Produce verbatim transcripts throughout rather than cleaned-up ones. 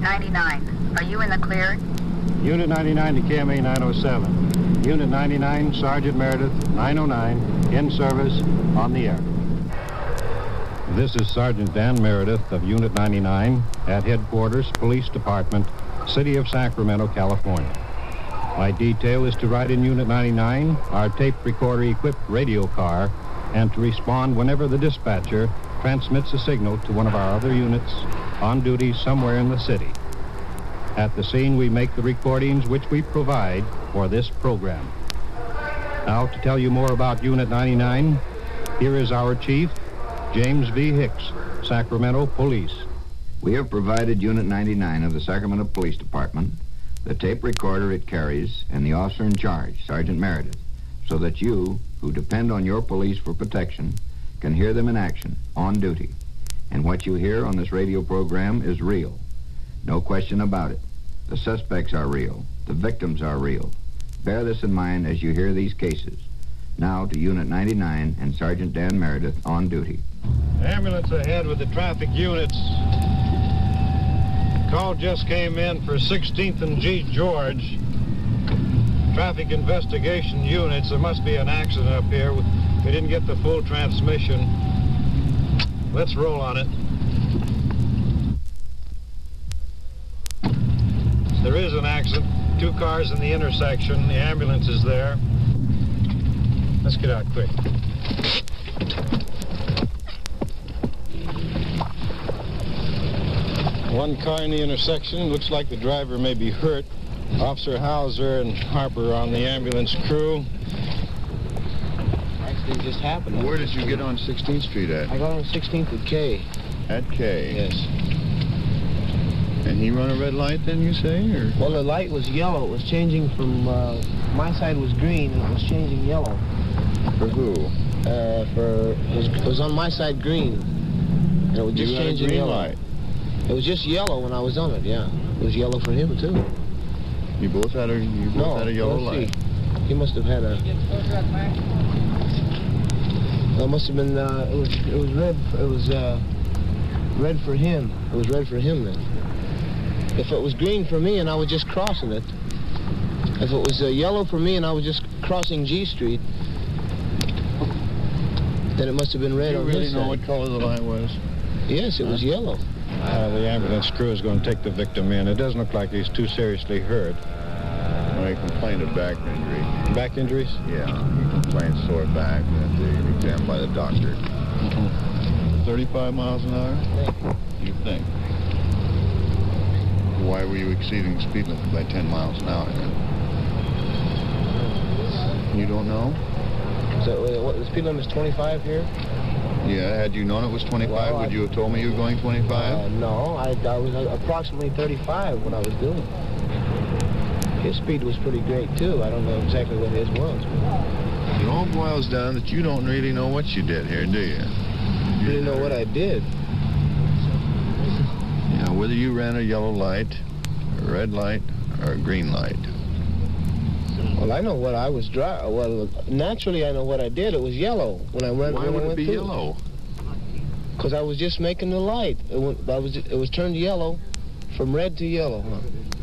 ninety-nine, are you in the clear? Unit ninety-nine to K M A nine oh seven. Unit ninety-nine, Sergeant Meredith, nine oh nine, in service, on the air. This is Sergeant Dan Meredith of Unit ninety-nine at Headquarters, Police Department, City of Sacramento, California. My detail is to ride in Unit ninety-nine, our tape recorder-equipped radio car, and to respond whenever the dispatcher transmits a signal to one of our other units on duty somewhere in the city. At the scene, we make the recordings which we provide for this program. Now, to tell you more about Unit ninety-nine, here is our chief, James V. Hicks, Sacramento Police. We have provided Unit ninety-nine of the Sacramento Police Department the tape recorder it carries and the officer in charge, Sergeant Meredith, so that you, who depend on your police for protection, can hear them in action, on duty. And what you hear on this radio program is real. No question about it. The suspects are real. The victims are real. Bear this in mind as you hear these cases. Now to Unit ninety-nine and Sergeant Dan Meredith on duty. Ambulance ahead with the traffic units. Call just came in for sixteenth and G George. Traffic investigation units. There must be an accident up here. We didn't get the full transmission. Let's roll on it. There is an accident. Two cars in the intersection. The ambulance is there. Let's get out quick. One car in the intersection. Looks like the driver may be hurt. Officer Hauser and Harper on the ambulance crew. Accident just happened. Where did you get on sixteenth Street at? I got on sixteenth at K. At K? Yes. And he run a red light then, you say, or? Well, the light was yellow. It was changing from, uh, my side was green, and it was changing yellow. For who? Uh, for, it was, it was on my side green. And it was just you had changing a green yellow. Light. It was just yellow when I was on it, yeah. It was yellow for him, too. You both had a, you both no, had a yellow let's light? See. He must have had a... It must have been, uh, it was, it was red, it was, uh, red for him. It was red for him then. If it was green for me and I was just crossing it, if it was uh, yellow for me and I was just crossing G Street, then it must have been red you on really his side. know what color the light was? Yes, it huh? was yellow. Uh, the ambulance crew is going to take the victim in. It doesn't look like he's too seriously hurt. Well, he complained of back injury. Back injuries? Yeah, he complained sore back at the exam by the doctor. Mm-hmm. thirty-five miles an hour? You think? Why were you exceeding the speed limit by ten miles an hour then? You don't know? So uh, what, the speed limit is twenty-five here? Yeah, had you known it was twenty-five, well, would you have told me you were going twenty-five? Uh, no, I, I was approximately thirty-five when I was doing it. His speed was pretty great, too. I don't know exactly what his was. But... It all boils down that you don't really know what you did here, do you? You didn't know what I did. Yeah, whether you ran a yellow light, a red light, or a green light. Well, I know what I was driving. Well, naturally, I know what I did. It was yellow when I went. Why when would I it went be through. yellow? Because I was just making the light. It, went, I was, it was turned yellow, from red to yellow. Huh?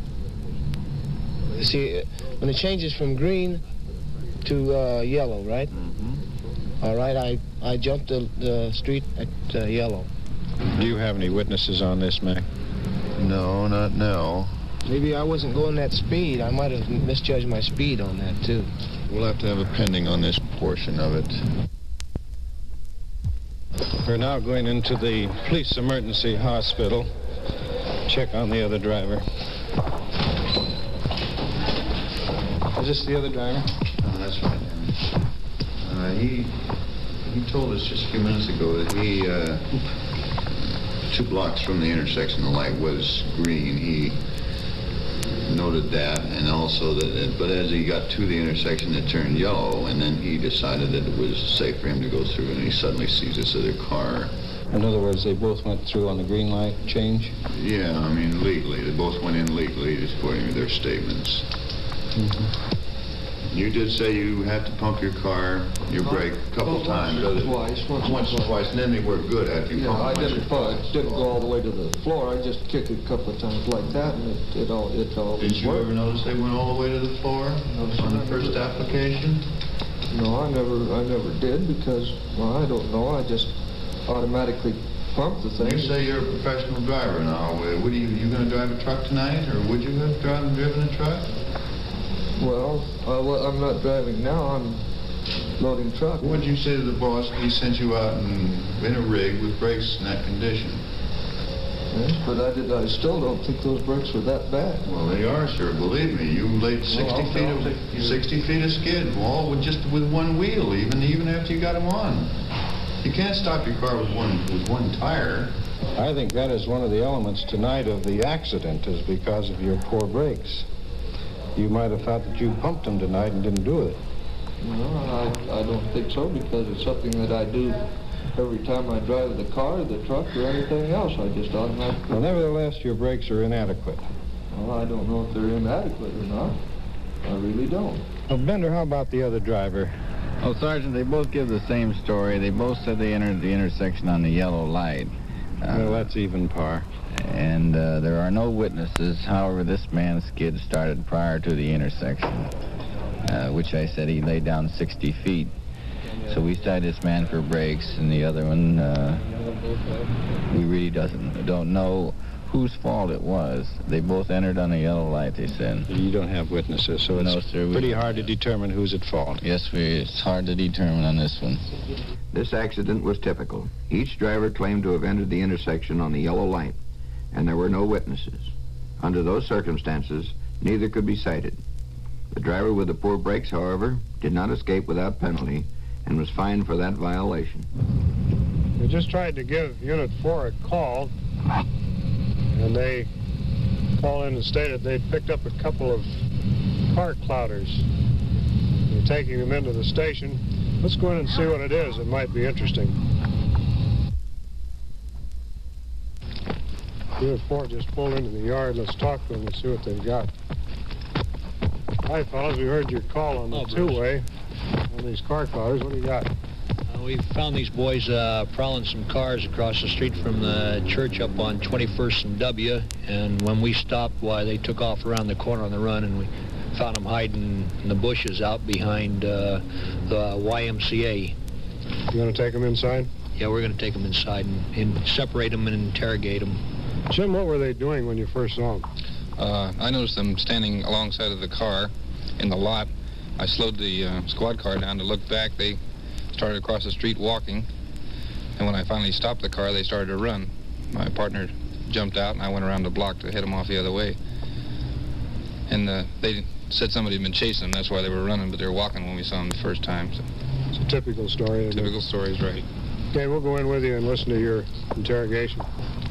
You see, when it changes from green to uh, yellow, right? Mm-hmm. All right, I, I jumped the, the street at uh, yellow. Do you have any witnesses on this, Mac? No, not now. Maybe I wasn't going that speed. I might have misjudged my speed on that, too. We'll have to have a pending on this portion of it. We're now going into the police emergency hospital. Check on the other driver. Is this the other driver? Oh, that's right. Uh, he he told us just a few minutes ago that he, uh, two blocks from the intersection, the light was green. He noted that, and also that, it, but as he got to the intersection, it turned yellow, and then he decided that it was safe for him to go through, and he suddenly sees this other car. In other words, they both went through on the green light change? Yeah, I mean, legally. They both went in legally, according to their statements. Mm-hmm. You did say you had to pump your car, your brake, a couple Well, times. Once or twice. Once, Once or twice, and then they worked good after you Yeah, pumped I them. didn't, uh, didn't go all the way to the floor. I just kicked it a couple of times like that, and it, it all it all Did you worked. ever notice they went all the way to the floor on the first application? No, I never, I never did because, well, I don't know. I just automatically pumped the thing. You say you're a professional driver now. Uh, What are you, you going to drive a truck tonight, or would you have driven, driven a truck? Well, uh, well, I'm not driving now. I'm loading truck. What did you say to the boss when he sent you out in, in a rig with brakes in that condition? Yes, but I did. I still don't think those brakes were that bad. Well, they are, sir. Believe me. You laid sixty I'll- feet I'll of take you- sixty feet of skid, all with just with one wheel, even even after you got them on. You can't stop your car with one with one tire. I think that is one of the elements tonight of the accident, is because of your poor brakes. You might have thought that you pumped them tonight and didn't do it. No, I, I don't think so because it's something that I do every time I drive the car, the truck, or anything else. I just automatically. Well, nevertheless, your brakes are inadequate. Well, I don't know if they're inadequate or not. I really don't. Well, Bender, how about the other driver? Oh, Sergeant, they both give the same story. They both said they entered the intersection on the yellow light. Uh, Well, that's even par. And uh, there are no witnesses. However, this man's skid started prior to the intersection, uh, which I said he laid down sixty feet. So we cited this man for brakes, and the other one, uh, we really doesn't don't know whose fault it was. They both entered on a yellow light, they said. You don't have witnesses, so it's No, sir, we- pretty hard to determine who's at fault. Yes, we, it's hard to determine on this one. This accident was typical. Each driver claimed to have entered the intersection on the yellow light, and there were no witnesses. Under those circumstances, neither could be cited. The driver with the poor brakes, however, did not escape without penalty and was fined for that violation. We just tried to give Unit four a call, and they called in and stated they'd picked up a couple of car clouders. They're taking them into the station. Let's go in and see what it is. It might be interesting. Unit four just pulled into the yard. Let's talk to them and see what they've got. Hi, fellas. We heard your call on the Oh, Bruce. two-way on these car clouders. What do you got? Uh, we found these boys uh, prowling some cars across the street from the church up on twenty-first and W, and when we stopped, why, they took off around the corner on the run, and we found them hiding in the bushes out behind uh, the Y M C A. You going to take them inside? Yeah, we're going to take them inside and, and separate them and interrogate them. Jim, what were they doing when you first saw them? Uh, I noticed them standing alongside of the car in the lot. I slowed the uh, squad car down to look back. They started across the street walking, and when I finally stopped the car, they started to run. My partner jumped out, and I went around the block to hit them off the other way. And uh, they said somebody had been chasing them. That's why they were running, but they were walking when we saw them the first time. So. It's a typical story. Isn't Typical story is right. It? Okay, we'll go in with you and listen to your interrogation.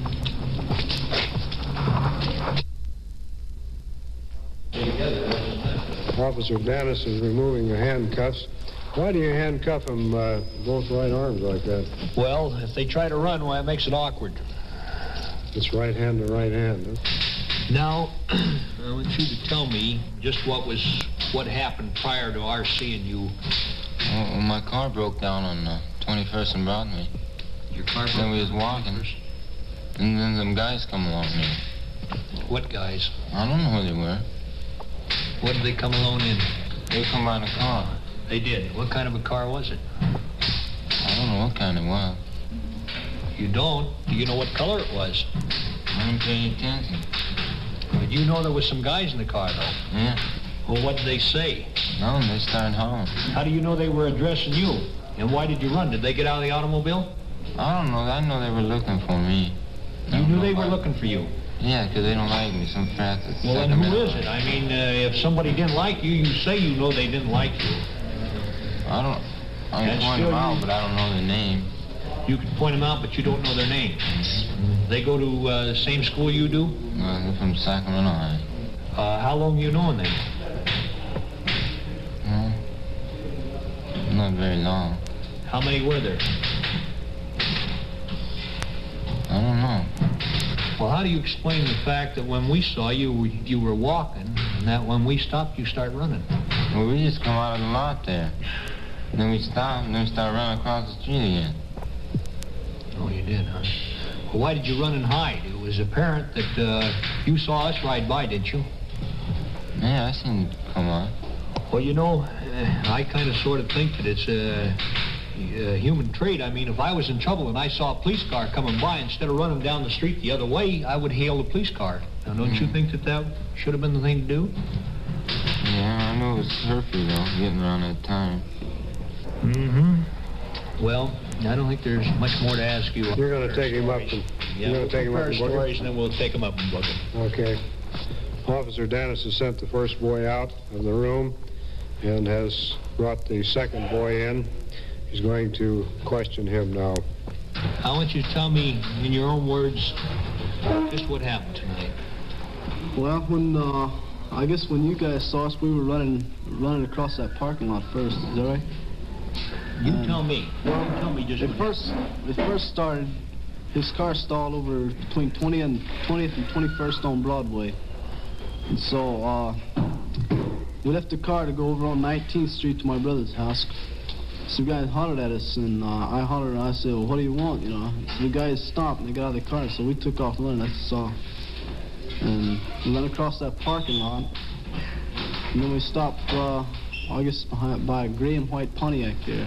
Officer Dennis is removing the handcuffs. Why do you handcuff them uh, both right arms like that? Well, if they try to run, why, it makes it awkward. It's right hand to right hand, huh? Now, I want you to tell me just what was, what happened prior to our seeing you. Well, my car broke down on uh, twenty-first and Broadway. Your car broke Then we was walking, and then some guys come along here. What guys? I don't know who they were. What did they come alone in? They come by in a car. They did. What kind of a car was it? I don't know what kind it was. You don't? Do you know what color it was? I didn't pay any attention. But you know there was some guys in the car, though. Yeah. Well, what did they say? No, they started hollering. How do you know they were addressing you? And why did you run? Did they get out of the automobile? I don't know. I know they were looking for me. I You don't knew know they were why. looking for you. Yeah, because they don't like me. Some fat that's Well, then who is it? I mean, uh, if somebody didn't like you, you say you know they didn't like you. I don't... I And can point still them out, you- but I don't know their name. You can point them out, but you don't know their name. They go to uh, the same school you do? Uh, they're from Sacramento High. Uh, how long you known them? Well, not very long. How many were there? I don't know. Well, how do you explain the fact that when we saw you, you were walking, and that when we stopped, you start running? Well, we just come out of the lot there. And then we stopped, and then we started running across the street again. Oh, you did, huh? Well, why did you run and hide? It was apparent that uh, you saw us ride by, didn't you? Yeah, I seen it come on. Well, you know, uh, I kind of sort of think that it's a, a human trait. I mean, if I was in trouble and I saw a police car coming by, instead of running down the street the other way, I would hail the police car. Now, don't mm. you think that that should have been the thing to do? Yeah, I know it was curfew, though, getting around that time. Mm-hmm. Well, I don't think there's much more to ask you. You're going to take him up and... Yeah, you're going we'll to take him up and book stories, him? and then we'll take him up and book him. Okay. Officer Dennis has sent the first boy out of the room and has brought the second boy in. He's going to question him now. I want you to tell me, in your own words, just what happened tonight. Well, when, uh, I guess when you guys saw us, we were running running across that parking lot first. Is that right? You um, tell me. Well, tell me just it what first, happened. It first started, his car stalled over between twentieth and twentieth and twenty-first on Broadway. And so, uh, we left the car to go over on nineteenth Street to my brother's house. Some guys hollered at us, and uh, I hollered, and I said, well, what do you want, you know? So the guys stopped, and they got out of the car, so we took off running, that's all. And we went across that parking lot, and then we stopped, uh, I guess, behind, by a gray and white Pontiac there.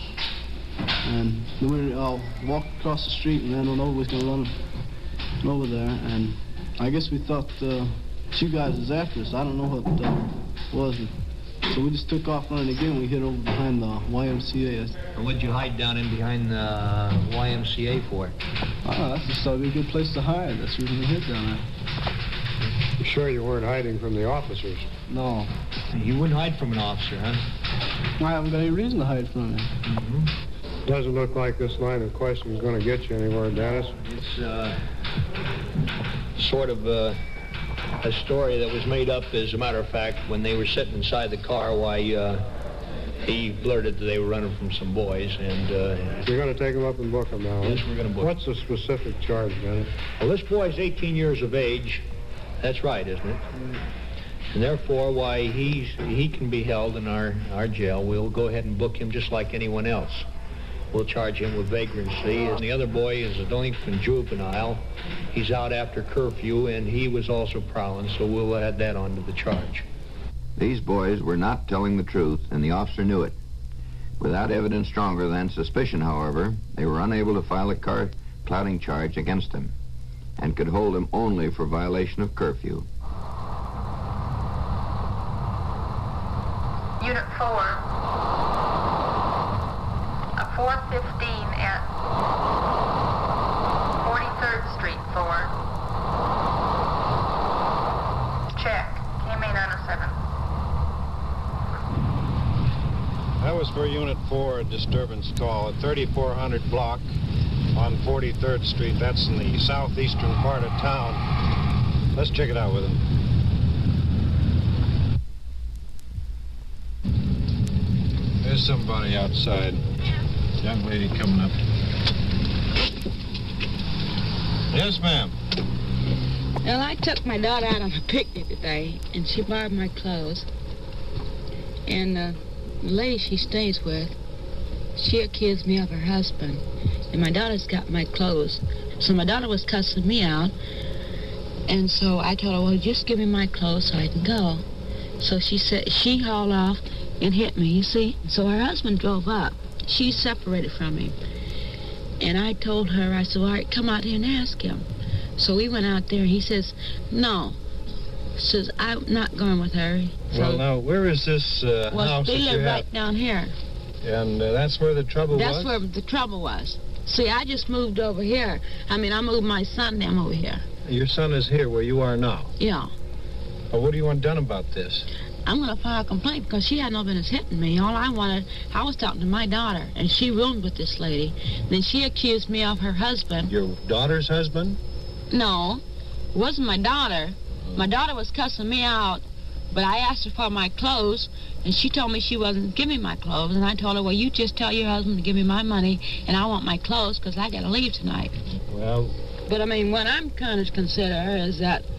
And then we uh, walked across the street, and then I know we was going to run over there, and I guess we thought uh, two guys was after us. I don't know what uh, was. So we just took off running again. We hid over behind the Y M C A. And what'd you hide down in behind the Y M C A for? Oh, that's just thought it'd be a good place to hide. That's where we hid down there. You sure you weren't hiding from the officers? No. You wouldn't hide from an officer, huh? I haven't got any reason to hide from him. Mm-hmm. Doesn't look like this line of questioning is going to get you anywhere, Dennis. It's uh, sort of uh, a story that was made up, as a matter of fact, when they were sitting inside the car. Why, uh, he blurted that they were running from some boys, and... Uh, You're going to take them up and book them now? Yes, we're going to book What's the specific charge, Dennis? Well, this boy's eighteen years of age. That's right, isn't it? And therefore, why, he's, he can be held in our, our jail. We'll go ahead and book him just like anyone else. We'll charge him with vagrancy. And the other boy is a delinquent juvenile. He's out after curfew, and he was also prowling, so we'll add that onto the charge. These boys were not telling the truth, and the officer knew it. Without evidence stronger than suspicion, however, they were unable to file a car clouding charge against him and could hold him only for violation of curfew. Unit four. A four fifteen at forty-third Street, four. Check. K M A nine oh seven. That was for Unit four, a disturbance call at thirty-four hundred block on forty-third Street. That's in the southeastern part of town. Let's check it out with him. There's somebody outside. Young lady coming up. Yes, ma'am. Well, I took my daughter out on a picnic today, and she borrowed my clothes. And uh, the lady she stays with, she accused me of her husband. And my daughter's got my clothes. So my daughter was cussing me out. And so I told her, well, just give me my clothes so I can go. So she said, she hauled off and hit me, you see. So her husband drove up. She separated from him. And I told her, I said, all right, come out here and ask him. So we went out there, and he says, no. Says, I'm not going with her. So, well, now, where is this uh, well, house they that you live have? Right down here. And uh, that's where the trouble that's was? That's where the trouble was. See, I just moved over here. I mean, I moved my son down over here. Your son is here where you are now? Yeah. Well, what do you want done about this? I'm going to file a complaint because she had no business hitting me. All I wanted, I was talking to my daughter, and she roomed with this lady. Then she accused me of her husband. Your daughter's husband? No, it wasn't my daughter. My daughter was cussing me out, but I asked her for my clothes, and she told me she wasn't giving my clothes. And I told her, well, you just tell your husband to give me my money, and I want my clothes because I got to leave tonight. Well... But, I mean, what I'm kind of consider is that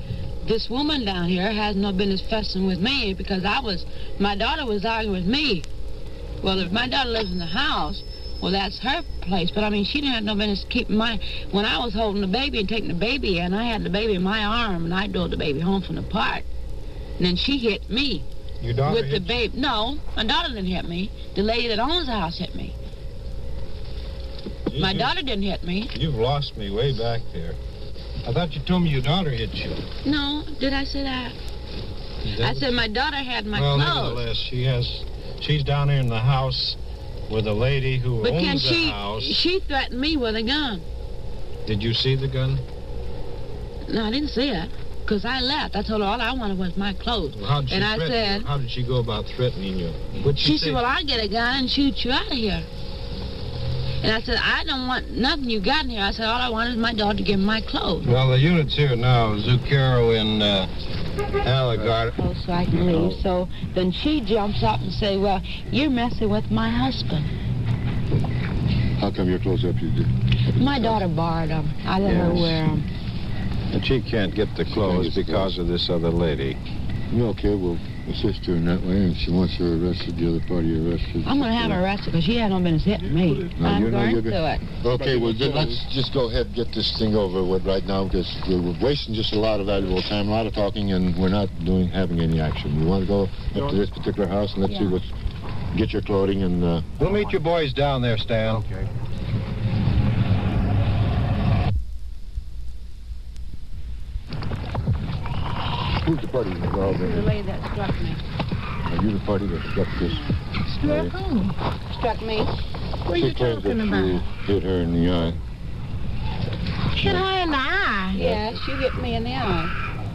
this woman down here has no business fussing with me because I was, my daughter was arguing with me. Well, if my daughter lives in the house, well, that's her place. But, I mean, she didn't have no business keeping my... When I was holding the baby and taking the baby in, I had the baby in my arm, and I drove the baby home from the park. And then she hit me. Your daughter with the hit baby. No, my daughter didn't hit me. The lady that owns the house hit me. you? My You- daughter didn't hit me. You've lost me way back there. I thought you told me your daughter hit you. No, did I say that? That I was- said my daughter had my well, clothes. nevertheless, she has... She's down there in the house with a lady who But owns can the she... house. She threatened me with a gun. Did you see the gun? No, I didn't see it. Because I left. I told her all I wanted was my clothes. Well, how did she and I threaten said... you? How did she go about threatening you? What'd she, She say? said, well, I'll get a gun and shoot you out of here. And I said, I don't want nothing you got in here. I said, all I want is my daughter to give me my clothes. Well, the unit's here now, Zucchero and uh, Alligator. Oh, so I can leave. So then she jumps up and say, well, you're messing with my husband. How come your clothes up you did? My daughter borrowed them. I let her Yes. wear them. And she can't get the clothes because of this other lady. Yeah, okay, we'll assist her in that way, and if she wants her arrested, the other party arrested. I'm going to have her arrested because she had no business hitting me. No, I'm you know going you're to go- it. Okay, well, then let's just go ahead and get this thing over with right now, because we're wasting just a lot of valuable time, a lot of talking, and we're not doing having any action. You want to go up to this particular house, and let's see Yeah. what's... Get your clothing, and... Uh, We'll meet you boys down there, Stan. Okay. Who's the party involved in The it? lady that struck me. Are you the party that struck this? Struck who? Struck me. What she claims that you hit her in the eye. Hit her in the eye? Yes, you hit me in the eye.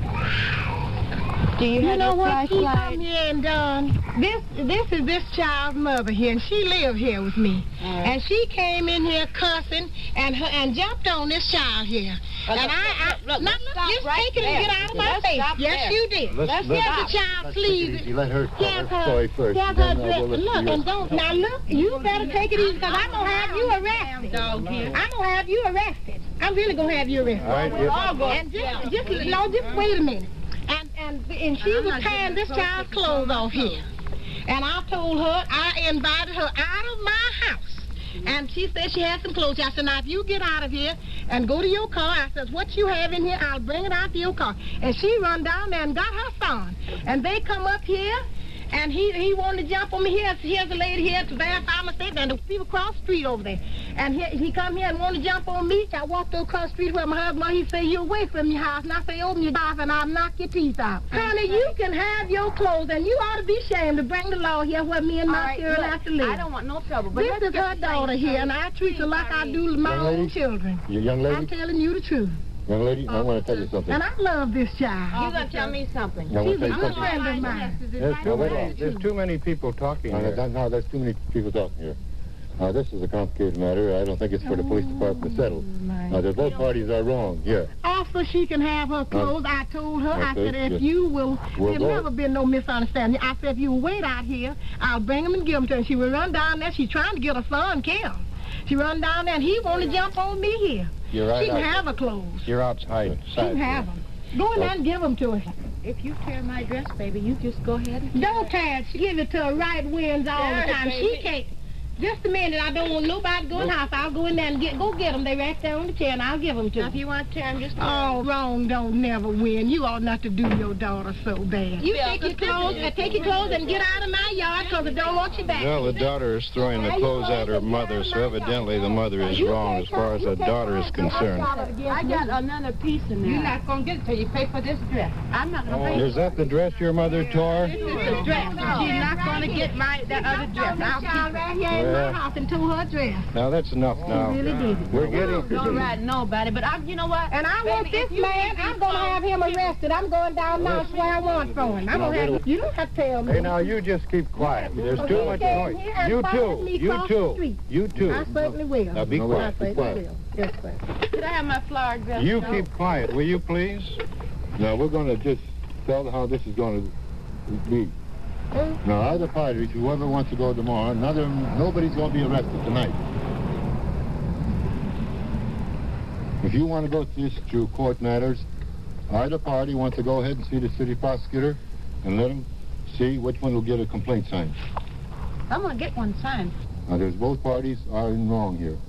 Do you, You have know your what she flashlight? come here and done? This this is this child's mother here, and she lived here with me. All right. And she came in here cussing and her and jumped on this child here. Oh, and look, I, I look, look, no, let's look, stop just right take it and there. get out of my Let's face. stop Yes, there. you did. Let's- Here's let's- the child's let's take it sleeve. easy. Let her tell Here's her her, story first, here's and her then, uh, dress. we'll let Look, you- and don't now look. You better take it easy because I'm gonna have you arrested. I'm gonna have you arrested. I'm really gonna have you arrested. All right, We're yes. all going. And just, just no, just wait a minute. And and and she was tying this child's clothes off here. And I told her, I invited her out of my house. And she said she had some clothes. I said, now, if you get out of here and go to your car, I said, what you have in here, I'll bring it out to your car. And she run down there and got her son. And they come up here, and he he wanted to jump on me. Here's, here's a lady here at the Bath Pharmacy, and the people across the street over there. And he, he come here and wanted to jump on me. I walked across the street where my husband was. He said, you're away from your house. And I say, open your mouth, and I'll knock your teeth out. Honey, you can have your clothes, and you ought to be ashamed to bring the law here where me and All my right, children look, have to live. I don't want no trouble, but This let's is get her the daughter thing here, and straight. I treat her like I do my Young own lady? children. You young I'm lady? telling you the truth. Young lady, I want to tell you something. And I love this child. You're going to tell me something. I want She's to a tell you good something. friend of mine. Yes, now, wait a There's, minute. there's too many people talking No, here. no, no, there's too many people talking here. Now, this is a complicated matter. I don't think it's for the police department to settle. Now, the both parties are wrong here. Also, she can have her clothes. I told her, I okay, said, if yes. you will, We'll there's go. never been no misunderstanding. I said, if you wait out here, I'll bring them and give them to her. She will run down there. She's trying to get her son killed. She run down there, and he want to jump on me here. You're right. She can out- have her clothes. You're outside. She can have them. Go in there and give them to her. If you tear my dress, baby, you just go ahead and... Don't tear it. She give it to her right winds all Tear the it, time. She baby. can't. Just a minute. I don't want nobody to go in the house. I'll go in there and get go get them. They right there on the chair, and I'll give them to Now, them. if you want to tear them, just... Oh, wrong don't never win. You ought not to do your daughter so bad. You Yeah, take your but this clothes, is- uh, take your clothes and get out of my yard because I don't want you back. Well, the daughter is throwing the clothes at her mother, so evidently the mother is wrong as far as the daughter is concerned. I got another piece in there. You're not going to get it till you pay for this dress. I'm not going to pay Is that the dress your mother tore? This is the dress. She's not going to get my that other dress. I'll keep right here in Well. my house and tore her dress. Now, that's enough now. She really did it. We're getting... Don't ride nobody, but I'm, you know what? And I want Baby, this if you man, leave I'm these going to clothes- have him arrested. I'm going down now and swear I want for him. I'm Now, going to have wait him. You don't have to tell me. Hey, now, you just keep quiet. There's too much Okay, noise. here and You follow too. me You across the too. street. You too. I certainly will. Now, be No, quiet. I Be certainly quiet. will. Yes, sir. Could I have my flower dress? You though? keep quiet, will you, please? Now, we're going to just tell how this is going to be. Now, either party, whoever wants to go tomorrow, another, nobody's going to be arrested tonight. If you want to go through, through court matters, Either party wants to go ahead and see the city prosecutor and let him see which one will get a complaint signed. I'm going to get one signed. Now, there's both parties are in wrong here.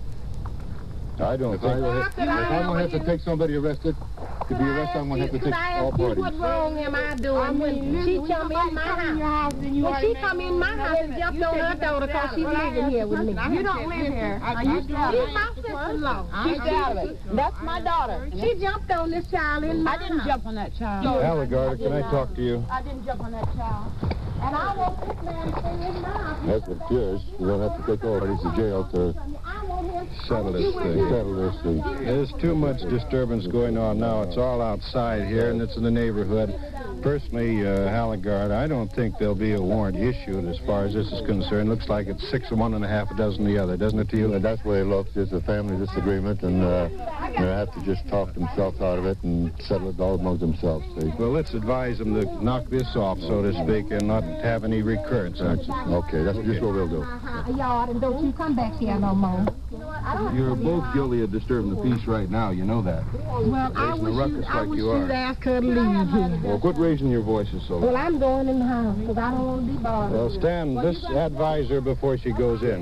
I don't If think... I- If I'm going to have to take somebody arrested, to be arrested, I'm going to have to take all Could I ask you parties. what wrong am I doing when she come in my house? When she come in my house and jumped on her daughter because she's living here with me. You don't live here. Now, you She's my sister-in-law. She's out of it. That's my daughter. She jumped on this child in my I didn't house. jump on that child. Halligarter, can I talk to you? I didn't jump on that child. And I want this man to stay in my house. That's what it is. You're going to have to take all parties to jail to Settle this thing. settle this thing. There's too much disturbance going on now. It's all outside here, and it's in the neighborhood. Personally, uh, Halligarter, I don't think there'll be a warrant issued as far as this is concerned. Looks like it's six of one and a half a dozen the other, doesn't it to you? And that's the way it looks. It's a family disagreement, and uh, they have to just talk themselves out of it and settle it all among themselves. See? Well, let's advise them to knock this off, so to speak, and not have any recurrence. Okay, that's just what we'll do. Uh-huh, yard, and don't you come back here no more. You're both guilty of disturbing the peace right now. You know that. Well, I Raising a wish, ruckus you, I like wish you you'd are. ask her to leave here. Well, quit raising your voices so Well, loud. I'm going in the house because I don't want to be bothered. Well, stand this advise her before she goes in.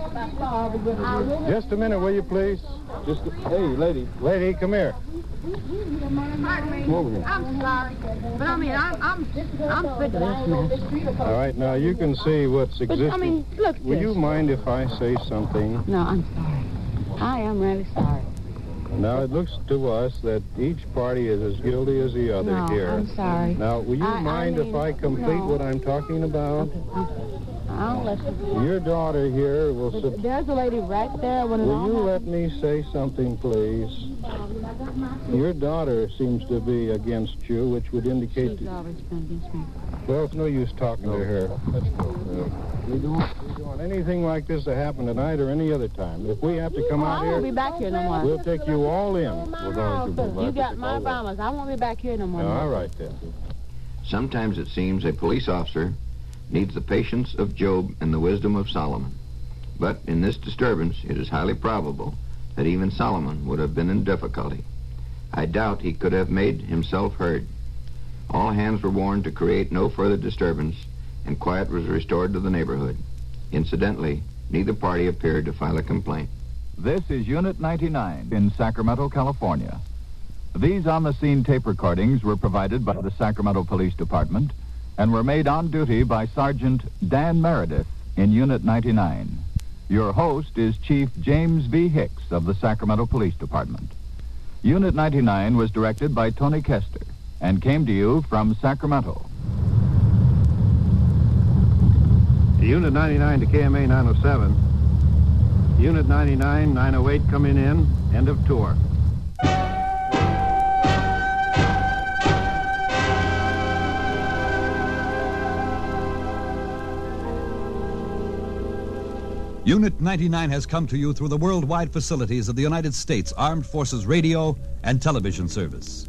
Just a minute, will you, please? Just, a, hey, lady, lady, come here. Come over here. I'm sorry. But I mean, I'm, I'm, I'm sick of this mess. All right, now you can see what's But, existing. I mean, look at Will this. you mind if I say something? No, I'm sorry. I am really sorry. Now, it looks to us that each party is as guilty as the other No, here. I'm sorry. Now, will you I- I mind mean, if I complete no. what I'm talking about? I'll listen. Your daughter here will... Sub- There's a lady right there. When it will all you let happened. me say something, please? Your daughter seems to be against you, which would indicate... She's always been against me. Well, it's no use talking to her. Let's go. We don't, we don't want anything like this to happen tonight or any other time. If we have to come Oh, out I here... won't be back here no more. We'll take you all in. We're going to... You got my promise. I won't be back here no more. All right, then. Sometimes it seems a police officer needs the patience of Job and the wisdom of Solomon. But in this disturbance, it is highly probable that even Solomon would have been in difficulty. I doubt he could have made himself heard. All hands were warned to create no further disturbance, and quiet was restored to the neighborhood. Incidentally, neither party appeared to file a complaint. This is Unit ninety-nine in Sacramento, California. These on-the-scene tape recordings were provided by the Sacramento Police Department and were made on duty by Sergeant Dan Meredith in Unit ninety-nine. Your host is Chief James V. Hicks of the Sacramento Police Department. Unit ninety-nine was directed by Tony Kester and came to you from Sacramento. Unit ninety-nine to K M A nine oh seven. Unit ninety-nine, nine oh eight coming in. End of tour. Unit ninety-nine has come to you through the worldwide facilities of the United States Armed Forces Radio and Television Service.